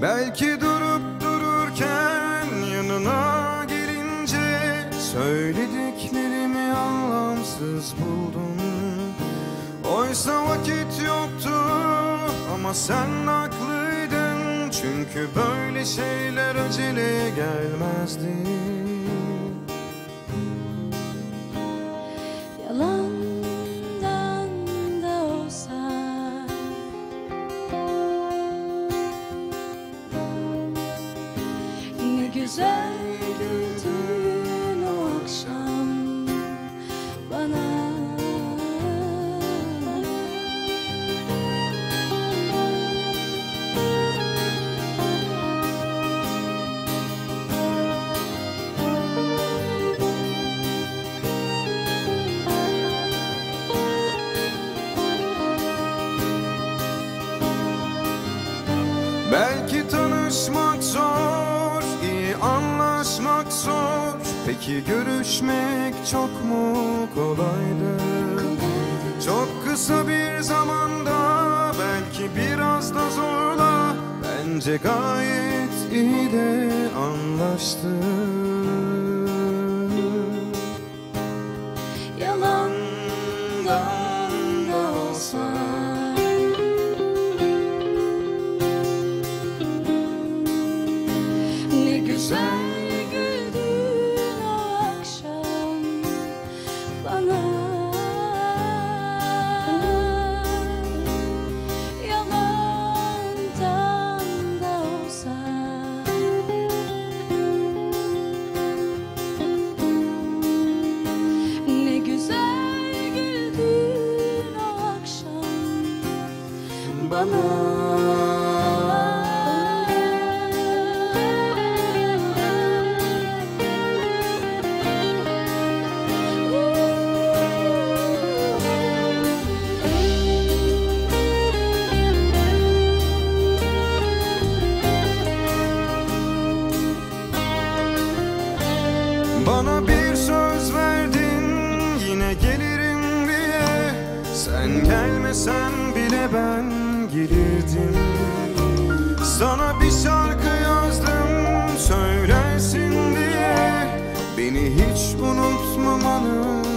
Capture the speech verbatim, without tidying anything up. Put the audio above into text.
Belki durup dururken yanına gelince söylediklerimi anlamsız buldum. Oysa vakit yoktu ama sen haklıydın. Çünkü böyle şeyler acele gelmezdi. Yalandan da olsa ne güzel güldün o akşam bana. Belki tanışmak zor, iyi anlaşmak zor. Peki görüşmek çok mu kolaydı? Çok kısa bir zamanda, belki biraz da zorla. Bence gayet iyi de anlaştık. Yalandan da olsa ne güzel güldün o akşam bana. Yalandan da olsa ne güzel güldün o akşam bana. Bana bir söz verdin, yine gelirim diye. Sen gelmesen bile ben gelirdim. Sana bir şarkı yazdım, söylersin diye. Beni hiç unutmamanı